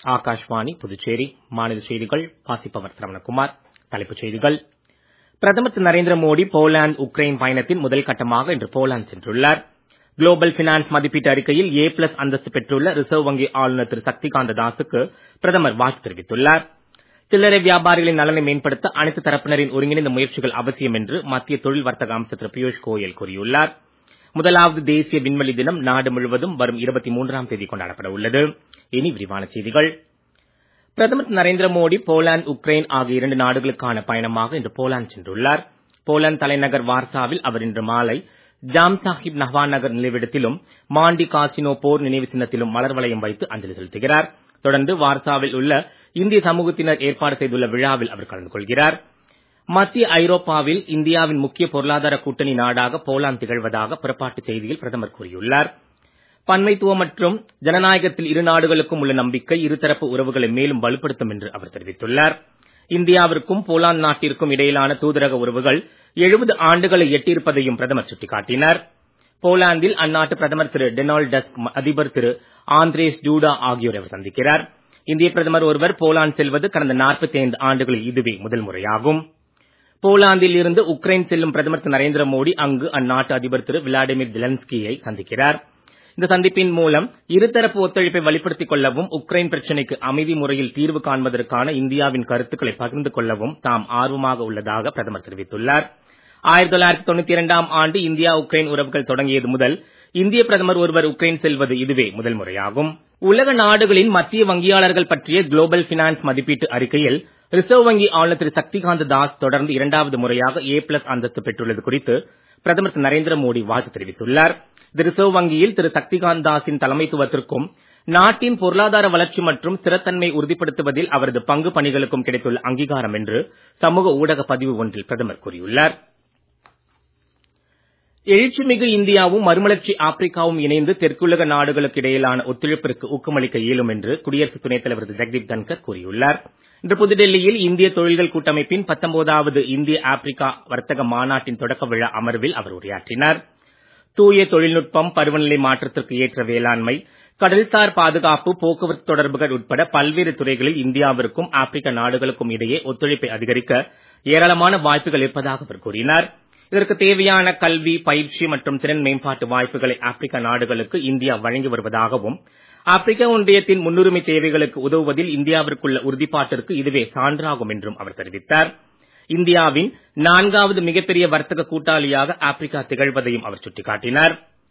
ஆகாஷ்வாணி புதுச்சேரி மாநில செய்திகள் வாசிப்பவர் சரவணகுமார். தலைப்புச் செய்திகள். பிரதமர் திரு நரேந்திர மோடி போலாந்து உக்ரைன் பயணத்தின் முதல் கட்டமாக இன்று போலாந்து சென்றுள்ளார். குளோபல் பினான்ஸ் மதிப்பீட்டு அறிக்கையில் A+ அந்தஸ்து பெற்றுள்ள ரிசர்வ் வங்கி ஆளுநர் திரு சக்திகாந்த தாசுக்கு பிரதமர் வாழ்த்து தெரிவித்துள்ளார். சில்லறை வியாபாரிகளின் நலனை மேம்படுத்த அனைத்து தரப்பினரின் ஒருங்கிணைந்த முயற்சிகள் அவசியம் என்று மத்திய தொழில் வர்த்தக அமைச்சர் திரு பியூஷ் கோயல் கூறியுள்ளார். முதலாவது தேசிய விண்வெளி தினம் நாடு முழுவதும் வரும் 23ஆம் தேதி கொண்டாடப்பட உள்ளது. இனி விரிவான செய்திகள். பிரதமர் திரு நரேந்திர மோடி போலாந்து உக்ரைன் ஆகிய 2 நாடுகளுக்கான பயணமாக இன்று போலாந்து சென்றுள்ளார். போலாந்து தலைநகர் வார்சாவில் அவர் இன்று மாலை ஜாம் சாஹிப் நவாநகர் நினைவிடத்திலும் மாண்டி காசினோ போர் நினைவு சின்னத்திலும் மலர் வளையம் வைத்து அஞ்சலி செலுத்துகிறார். தொடர்ந்து வார்சாவில் உள்ள இந்திய சமூகத்தினர் ஏற்பாடு செய்துள்ள விழாவில் அவர் கலந்து கொள்கிறார். மத்திய ஐரோப்பாவில் இந்தியாவின் முக்கிய பொருளாதார கூட்டணி நாடாக போலாந்து திகழ்வதாக புறப்பாட்டுச் செய்தியில் பிரதமர் கூறியுள்ளார். பன்மைத்துவம் மற்றும் ஜனநாயகத்தில் இரு நாடுகளுக்கும் உள்ள நம்பிக்கை இருதரப்பு உறவுகளை மேலும் வலுப்படுத்தும் என்று அவர் தெரிவித்துள்ளார். இந்தியாவிற்கும் போலாந்து நாட்டிற்கும் இடையிலான தூதரக உறவுகள் 70 ஆண்டுகளை எட்டியிருப்பதையும் பிரதமர் சுட்டிக்காட்டினார். போலாந்தில் அந்நாட்டு பிரதமர் திரு டொனால்ட் டஸ்க், அதிபர் திரு ஆந்திரேஸ் டூடா ஆகியோரை அவர் சந்திக்கிறார். இந்திய பிரதமர் ஒருவர் போலாந்து செல்வது கடந்த 45 ஆண்டுகளில் இதுவே முதல் முறையாகும். போலாந்தில் இருந்து உக்ரைன் செல்லும் பிரதமர் திரு நரேந்திர மோடி அங்கு அந்நாட்டு அதிபர் திரு விளாடிமிர் ஜெலன்ஸ்கியை சந்திக்கிறார். இந்த சந்திப்பின் மூலம் இருதரப்பு ஒத்துழைப்பை வலுப்படுத்திக் கொள்ளவும் உக்ரைன் பிரச்சனைக்கு அமைதி முறையில் தீர்வு காண்பதற்கான இந்தியாவின் கருத்துக்களை பகிர்ந்து கொள்ளவும் தாம் ஆர்வமாக உள்ளதாக பிரதமர் தெரிவித்துள்ளார். 1992ஆம் ஆண்டு இந்தியா உக்ரைன் உறவுகள் தொடங்கியது முதல் இந்திய பிரதமர் ஒருவர் உக்ரைன் செல்வது இதுவே முதல் முறையாகும். உலக நாடுகளின் மத்திய வங்கியாளர்கள் பற்றிய குளோபல் பினான்ஸ் மதிப்பீட்டு அறிக்கையில் ரிசர்வ் வங்கி ஆளுநர் திரு சக்திகாந்த தாஸ் தொடர்ந்து 2வது முறையாக A+ அந்தஸ்து பெற்றுள்ளது குறித்து பிரதமர் திரு நரேந்திர மோடி வாழ்த்து தெரிவித்துள்ளார். இது ரிசர்வ் வங்கியில் திரு சக்திகாந்த தாஸின் தலைமைத்துவத்திற்கும் நாட்டின் பொருளாதார வளர்ச்சி மற்றும் ஸ்திரத்தன்மை உறுதிப்படுத்துவதில் அவரது பங்கு பணிகளுக்கும் கிடைத்துள்ள அங்கீகாரம் என்று சமூக ஊடக பதிவு ஒன்றில் பிரதமர் கூறியுள்ளார். எழுச்சிமிகு இந்தியாவும் மறுமலர்ச்சி ஆப்பிரிக்காவும் இணைந்து தெற்குலக நாடுகளுக்கு இடையிலான ஒத்துழைப்பிற்கு ஊக்கமளிக்க இயலும் என்று குடியரசு துணைத் தலைவர் திரு ஜெகதீப் தன்கர் கூறியுள்ளார். இன்று புதுடெல்லியில் இந்திய தொழில்கள் கூட்டமைப்பின் 19வது இந்திய ஆப்பிரிக்கா வர்த்தக மாநாட்டின் தொடக்க விழா அமர்வில் அவர் உரையாற்றினார். தூய தொழில்நுட்பம், பருவநிலை மாற்றத்திற்கு ஏற்ற வேளாண்மை, கடல்சார் பாதுகாப்பு, போக்குவரத்து தொடர்புகள் உட்பட பல்வேறு துறைகளில் இந்தியாவிற்கும் ஆப்பிரிக்க நாடுகளுக்கும் இடையே ஒத்துழைப்பை அதிகரிக்க ஏராளமான வாய்ப்புகள் இருப்பதாக அவர் கூறினார். இதற்கு தேவையான கல்வி, பயிற்சி மற்றும் திறன் மேம்பாட்டு வாய்ப்புகளை ஆப்பிரிக்க நாடுகளுக்கு இந்தியா வழங்கி வருவதாகவும் ஆப்பிரிக்க ஒன்றியத்தின் முன்னுரிமை தேவைகளுக்கு உதவுவதில் இந்தியாவிற்குள்ள உறுதிப்பாட்டிற்கு இதுவே சான்றாகும் என்றும் அவர் தெரிவித்தார். இந்தியாவின் 4வது மிகப்பெரிய வர்த்தக கூட்டாளியாக ஆப்பிரிக்கா திகழ்வதையும் அவர் சுட்டிக்காட்டினார்.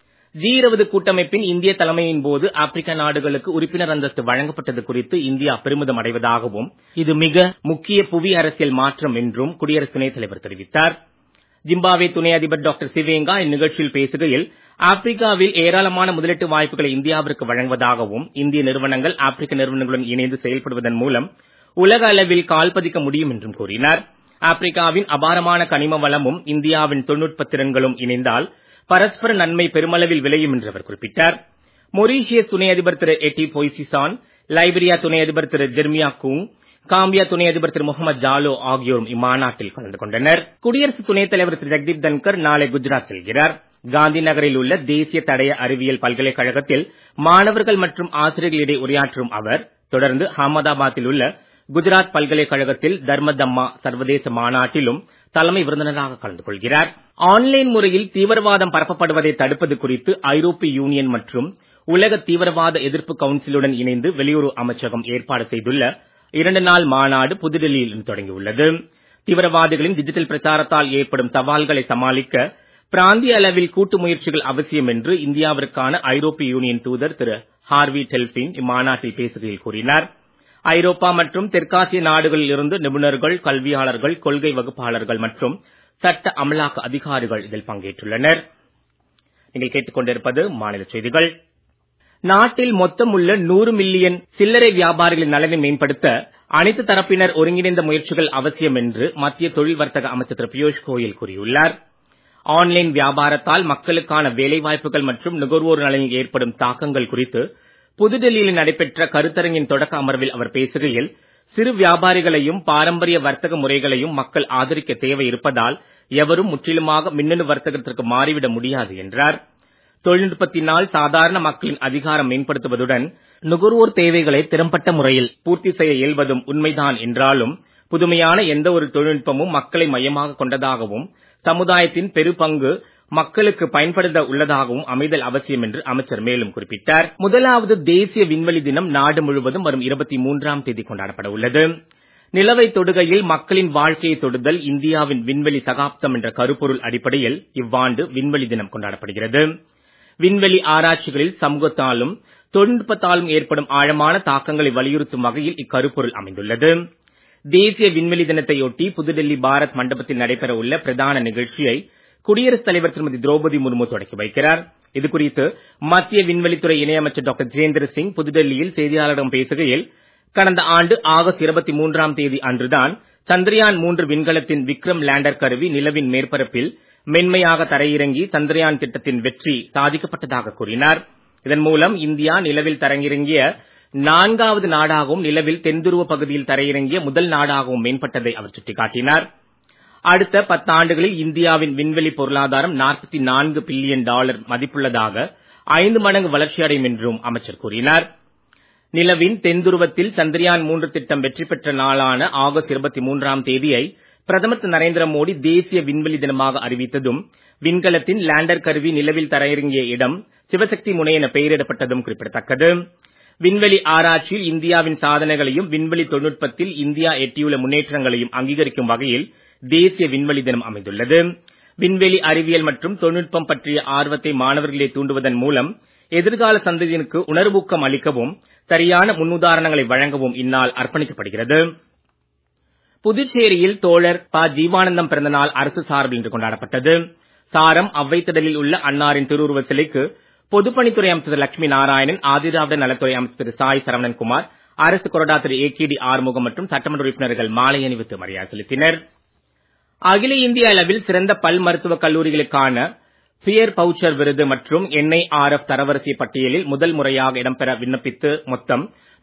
G20 கூட்டமைப்பின் இந்திய தலைமையின் போது ஆப்பிரிக்க நாடுகளுக்கு உறுப்பினர் அந்தஸ்து வழங்கப்பட்டது குறித்து இந்தியா பெருமிதம் அடைவதாகவும் இது மிக முக்கிய புவி அரசியல் மாற்றம் என்றும் குடியரசு துணைத் தலைவர் தெரிவித்தார். ஜிம்பாப்வே துணை அதிபர் டாக்டர் சிவேங்கா இந்நிகழ்ச்சியில் பேசுகையில் ஆப்பிரிக்காவில் ஏராளமான முதலீட்டு வாய்ப்புகளை இந்தியாவிற்கு வழங்குவதாகவும் இந்திய நிறுவனங்கள் ஆப்பிரிக்க நிறுவனங்களுடன் இணைந்து செயல்படுவதன் மூலம் உலக அளவில் கால் பதிக்க முடியும் என்றும் கூறினார். ஆப்பிரிக்காவின் அபாரமான கனிம வளமும் இந்தியாவின் தொழில்நுட்ப திறன்களும் இணைந்தால் பரஸ்பர நன்மை பெருமளவில் விளையும் என்று அவர் குறிப்பிட்டார். மொரீஷியஸ் துணை அதிபர் திரு எட்டி பொய்சிசான், லைபீரியா துணை அதிபர் திரு ஜெர்மியா கூங், காம்பியா துணை அதிபர் திரு முகமது ஜாலோ ஆகியோரும் இம்மாநாட்டில் கலந்து கொண்டனர். குடியரசு துணைத் தலைவர் திரு ஜெகதீப் தன்கர் நாளை குஜராத் செல்கிறார். காந்தி நகரில் உள்ள தேசிய தடய அறிவியல் பல்கலைக்கழகத்தில் மாணவர்கள் மற்றும் ஆசிரியர்களிடையே உரையாற்றும் அவர் தொடர்ந்து அகமதாபாத்தில் உள்ள குஜராத் பல்கலைக்கழகத்தில் தர்மதம்மா சர்வதேச மாநாட்டிலும் தலைமை விருந்தினராக கலந்து கொள்கிறார். ஆன்லைன் முறையில் தீவிரவாதம் பரப்பப்படுவதை தடுப்பது குறித்து ஐரோப்பிய யூனியன் மற்றும் உலக தீவிரவாத எதிர்ப்பு கவுன்சிலுடன் இணைந்து வெளியுறவு அமைச்சகம் ஏற்பாடு செய்துள்ள 2 நாள் மாநாடு புதுடெல்லியில் இன்று தொடங்கியுள்ளது. தீவிரவாதிகளின் டிஜிட்டல் பிரச்சாரத்தால் ஏற்படும் சவால்களை சமாளிக்க பிராந்திய அளவில் கூட்டு முயற்சிகள் அவசியம் என்று இந்தியாவிற்கான ஐரோப்பிய யூனியன் தூதர் திரு ஹார்வி டெல்பின் இம்மாநாட்டில் பேசுகையில் கூறினார். ஐரோப்பா மற்றும் தெற்காசிய நாடுகளில் இருந்து நிபுணர்கள், கல்வியாளர்கள், கொள்கை வகுப்பாளர்கள் மற்றும் சட்ட அமலாக்க அதிகாரிகள் இதில் பங்கேற்றுள்ளனர். நீங்கள் கேட்டுக்கொண்டிருப்பது மாநில செய்திகள். நாட்டில் மொத்தம் உள்ள 100 மில்லியன் சில்லறை வியாபாரிகளின் நலனை மேம்படுத்த அனைத்து தரப்பினர் ஒருங்கிணைந்த முயற்சிகள் அவசியம் என்று மத்திய தொழில் வர்த்தக அமைச்சர் திரு பியூஷ் கோயல் கூறியுள்ளார். ஆன்லைன் வியாபாரத்தால் மக்களுக்கான வேலைவாய்ப்புகள் மற்றும் நுகர்வோர் நலனில் ஏற்படும் தாக்கங்கள் குறித்து புதுடெல்லியில் நடைபெற்ற கருத்தரங்கின் தொடக்க அமர்வில் அவர் பேசுகையில் சிறு வியாபாரிகளையும் பாரம்பரிய வர்த்தக முறைகளையும் மக்கள் ஆதரிக்க தேவை இருப்பதால் எவரும் முற்றிலுமாக மின்னணு வர்த்தகத்திற்கு மாறிவிட முடியாது என்றார். தொழில்நுட்பத்தினால் சாதாரண மக்களின் அதிகாரம் மேம்படுத்துவதுடன் நுகர்வோர் தேவைகளை திறம்பட்ட முறையில் பூர்த்தி செய்ய இயல்வதும் உண்மைதான் என்றாலும் புதுமையான எந்த ஒரு தொழில்நுட்பமும் மக்களை மையமாக கொண்டதாகவும் சமுதாயத்தின் பெருபங்கு மக்களுக்கு பயன்படுத்த உள்ளதாகவும் அமைதல் அவசியம் என்று அமைச்சர் மேலும் குறிப்பிட்டார். முதலாவது தேசிய விண்வெளி தினம் நாடு முழுவதும் வரும் 23ஆம் தேதி கொண்டாடப்பட உள்ளது. நிலவை தொடுகையில் மக்களின் வாழ்க்கையை தொடுதல் இந்தியாவின் விண்வெளி சகாப்தம் என்ற கருப்பொருள் அடிப்படையில் இவ்வாண்டு விண்வெளி தினம் கொண்டாடப்படுகிறது. விண்வெளி ஆராய்ச்சிகளில் சமூகத்தாலும் தொழில்நுட்பத்தாலும் ஏற்படும் ஆழமான தாக்கங்களை வலியுறுத்தும் வகையில் இக்கருப்பொருள் அமைந்துள்ளது. தேசிய விண்வெளி தினத்தையொட்டி புதுடெல்லி பாரத் மண்டபத்தில் நடைபெற உள்ள பிரதான நிகழ்ச்சியை குடியரசுத் தலைவர் திருமதி திரௌபதி முர்மு தொடக்கி வைக்கிறார். இதுகுறித்து மத்திய விண்வெளித்துறை இணையமைச்சர் டாக்டர் ஜிதேந்திர சிங் புதுடெல்லியில் செய்தியாளர்களிடம் பேசுகையில், கடந்த ஆண்டு ஆகஸ்ட் 23ஆம் தேதி அன்றுதான் சந்திரயான் 3 விண்கலத்தின் விக்ரம் லேண்டர் கருவி நிலவின் மேற்பரப்பில் மென்மையாக தரையிறங்கி சந்திரயான் திட்டத்தின் வெற்றி சாதிக்கப்பட்டதாக கூறினார். இதன் மூலம் இந்தியா நிலவில் தரையிறங்கிய 4வது நாடாகவும் நிலவில் தென்துருவ பகுதியில் தரையிறங்கிய முதல் நாடாகவும் மேம்பட்டதை அவர் சுட்டிக்காட்டினார். அடுத்த 10 ஆண்டுகளில் இந்தியாவின் விண்வெளி பொருளாதாரம் $44 பில்லியன் மதிப்புள்ளதாக 5 மடங்கு வளர்ச்சியடையும் என்றும் அமைச்சர் கூறினார். நிலவின் தென்துருவத்தில் சந்திரயான் 3 திட்டம் வெற்றி பெற்ற நாளான ஆகஸ்ட் 23ஆம் தேதியை பிரதமர் திரு நரேந்திர மோடி தேசிய விண்வெளி தினமாக அறிவித்ததும் விண்கலத்தின் லேண்டர் கருவி நிலவில் தரையிறங்கிய இடம் சிவசக்தி முனை என பெயரிடப்பட்டதும் குறிப்பிடத்தக்கது. விண்வெளி ஆராய்ச்சியில் இந்தியாவின் சாதனைகளையும் விண்வெளி தொழில்நுட்பத்தில் இந்தியா எட்டியுள்ள முன்னேற்றங்களையும் அங்கீகரிக்கும் வகையில் தேசிய விண்வெளி தினம் அமைந்துள்ளது. விண்வெளி அறிவியல் மற்றும் தொழில்நுட்பம் பற்றிய ஆர்வத்தை மாணவர்களே தூண்டுவதன் மூலம் எதிர்கால சந்ததியினருக்கு உணர்வூக்கம் அளிக்கவும் சரியான முன்னுதாரணங்களை வழங்கவும் இந்நாள் அர்ப்பணிக்கப்படுகிறது. புதுச்சேரியில் தோழர் ப. ஜீவானந்தம் பிறந்தநாள் அரசு சார்பில் இன்று கொண்டாடப்பட்டது. சாரம் அவ்வைத்திடலில் உள்ள அன்னாரின் திருவுருவ சிலைக்கு பொதுப்பணித்துறை அமைச்சர் திரு லட்சுமி நாராயணன், ஆதிதிராவிட நலத்துறை அமைச்சர் திரு சாய் சரவணன்குமார், அரசு கொறடா திரு ஏ.கே.டி. ஆறுமுகம் மற்றும் சட்டமன்ற உறுப்பினர்கள் மாலை அணிவித்து மரியாதை செலுத்தினர். அகில இந்திய அளவில் சிறந்த பல் மருத்துவக் கல்லூரிகளுக்கான பியர் பவுச்சர் விருது மற்றும் NIRF தரவரிசை பட்டியலில் முதல் முறையாக இடம்பெற விண்ணப்பித்து மொத்தம்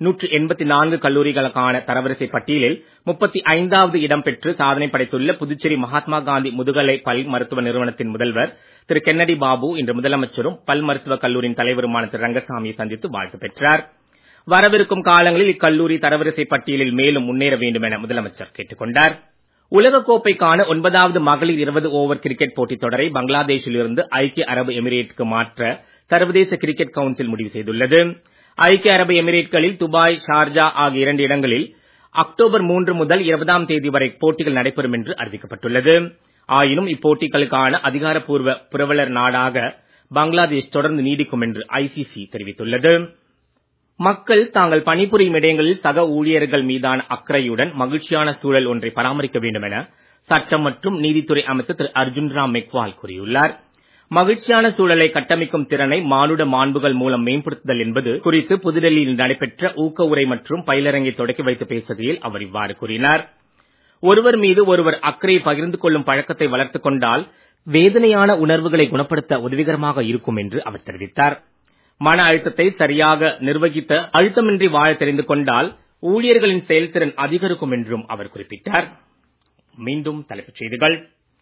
184 கல்லூரிகளுக்கான தரவரிசை பட்டியலில் 35வது இடம் பெற்று சாதனை படைத்துள்ள புதுச்சேரி மகாத்மா காந்தி முதுகலை பல் மருத்துவ நிறுவனத்தின் முதல்வர் திரு கென்னடி பாபு இன்று முதலமைச்சரும் பல் மருத்துவக் கல்லூரியின் தலைவருமான திரு ரங்கசாமியை சந்தித்து வாழ்த்து பெற்றார். வரவிருக்கும் காலங்களில் இக்கல்லூரி தரவரிசை பட்டியலில் மேலும் முன்னேற வேண்டும் என முதலமைச்சர் கேட்டுக் கொண்டார். உலகக்கோப்பைக்கான 9வது மகளிர் 20 ஓவர் கிரிக்கெட் போட்டித் தொடரை பங்களாதேஷில் இருந்து ஐக்கிய அரபு எமிரேட்டுக்கு மாற்ற சர்வதேச கிரிக்கெட் கவுன்சில் முடிவு செய்துள்ளது. ஐக்கிய அரபு எமிரேட்களில் துபாய், ஷார்ஜா ஆகிய 2 இடங்களில் அக்டோபர் 3 முதல் 20ஆம் தேதி வரை போட்டிகள் நடைபெறும் என்று அறிவிக்கப்பட்டுள்ளது. ஆயினும் இப்போட்டிகளுக்கான அதிகாரப்பூர்வ புரவலர் நாடாக பங்களாதேஷ் தொடர்ந்து நீடிக்கும் என்று ICC தெரிவித்துள்ளது. மக்கள் தாங்கள் பணிபுரியும் இடங்களில் சக ஊழியர்கள் மீதான அக்கறையுடன் மகிழ்ச்சியான சூழல் ஒன்றை பராமரிக்க வேண்டும் என சட்டம் மற்றும் நீதித்துறை அமைச்சர் திரு அர்ஜுன் ராம் மெக்வால் கூறியுள்ளார். மகிழ்ச்சியான சூழலை கட்டமைக்கும் திறனை மானுட மாண்புகள் மூலம் மேம்படுத்துதல் என்பது குறித்து புதுடெல்லியில் நடைபெற்ற ஊக்க உரை மற்றும் பயிலரங்கை தொடக்கி வைத்து பேசுகையில் அவர் இவ்வாறு கூறினார். ஒருவர் மீது ஒருவர் அக்கறையை பகிர்ந்து கொள்ளும் பழக்கத்தை வளர்த்துக் கொண்டால் வேதனையான உணர்வுகளை குணப்படுத்த உதவிகரமாக இருக்கும் என்று அவர் தெரிவித்தார். மன அழுத்தத்தை சரியாக நிர்வகித்த அழுத்தமின்றி வாழ தெரிந்து கொண்டால் ஊழியர்களின் செயல்திறன் அதிகரிக்கும் என்றும் அவர் குறிப்பிட்டார். மீண்டும் தலைப்புச் செய்திகள்.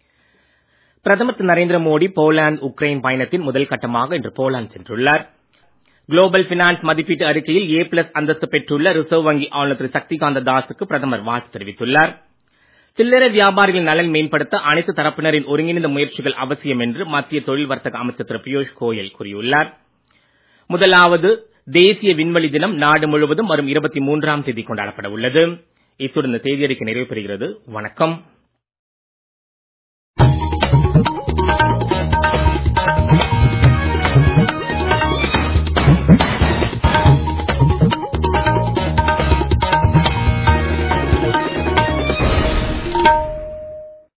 பிரதமர் திரு நரேந்திர மோடி போலாந்து உக்ரைன் பயணத்தின் முதல் கட்டமாக இன்று போலாந்து சென்றுள்ளார். குளோபல் பினான்ஸ் மதிப்பீட்டு அறிக்கையில் A+ அந்தஸ்து பெற்றுள்ள ரிசர்வ் வங்கி ஆளுநர் திரு சக்திகாந்த தாஸுக்கு பிரதமர் வாழ்த்து தெரிவித்துள்ளார். சில்லறை வியாபாரிகளின் நலன் மேம்படுத்த அனைத்து தரப்பினரின் ஒருங்கிணைந்த முயற்சிகள் அவசியம் என்று மத்திய தொழில் வர்த்தக அமைச்சர் திரு பியூஷ் கோயல் கூறியுள்ளார். முதலாவது தேசிய விண்வெளி தினம் நாடு முழுவதும் வரும் 23ஆம் தேதி கொண்டாடப்பட உள்ளது. இத்துடன் இந்த செய்தியறிக்கை நிறைவு பெறுகிறது. வணக்கம்.